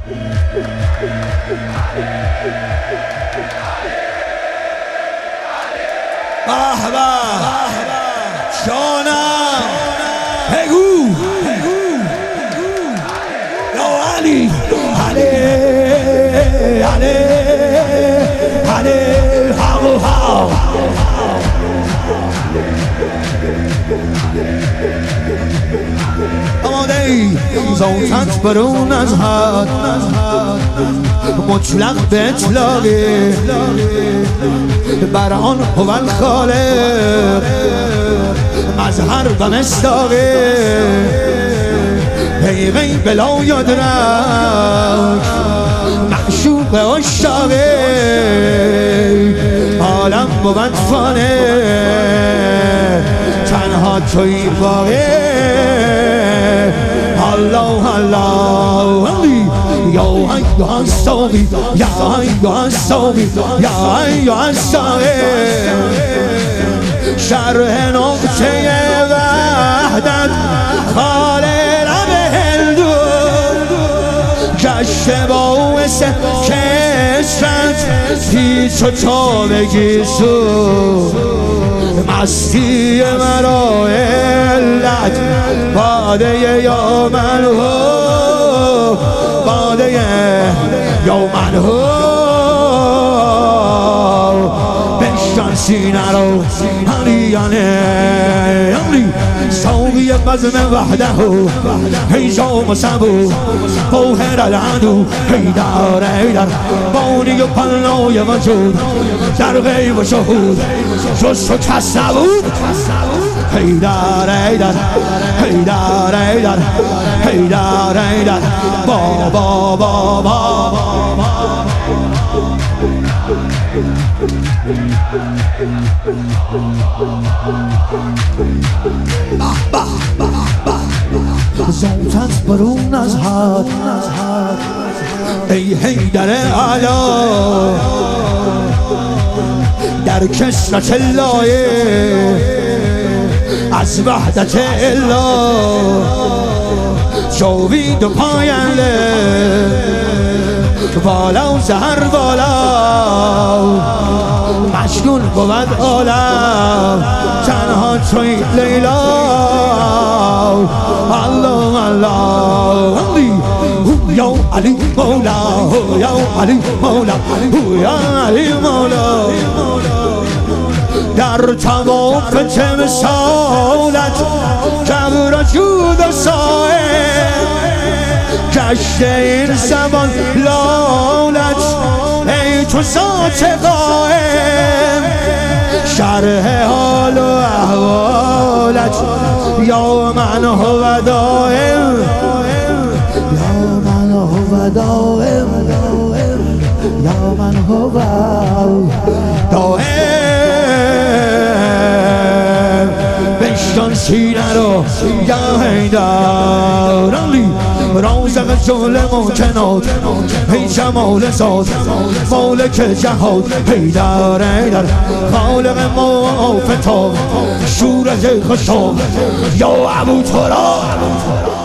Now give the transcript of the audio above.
جانم بگو یا علی علی علی علی حق آماده ای زوتت برون از حد مطلق به اطلاقی بر آن هو الخالق مظهر و مصداقی پیغی بلا یادرک معشوق عشاقی عالم بود فانه تنها توی باقی الله الله علی یا ایها الساقی یا ایها الساقی یا ایها الساقی شرح نقطه وحدت خاله رب هندو گشت باعث کسرت هیچ و تا بگیسو مستی مرا علت باده یا من هو باده یا من هو بشکن سینه رو هریانه امری ساقی بزم وحده هیجام سبو بوهر العدو هیدار هیدر بانی و پلنای وجود در غیب و شهود جز تو کس نبود هیدار هیدر هیدار هیدر هیدار هیدر بابا بابا زوتت برون از حد ای حیدر اعلی در کسرت اللهی از وحدت الا جاوید و پاینده بالا و زهر بالا مشغول بود عالم تنها توی لیلا الله الله یا علی مولا یا علی مولا یا علی مولا در تواف تمثالت کبر و جود و صاحب گشت این زمان لالت ای تو ذات قائم شرح حال و احوالت یا من هو دائم یا من هو دائم یا من هو دائم بشکن سینه رو یا حیدر علی رازق جل ممکنات ای جمال ذات مالک جهاد حیدر حیدر خالق معافتاب شورج خشاب یا ابو تراب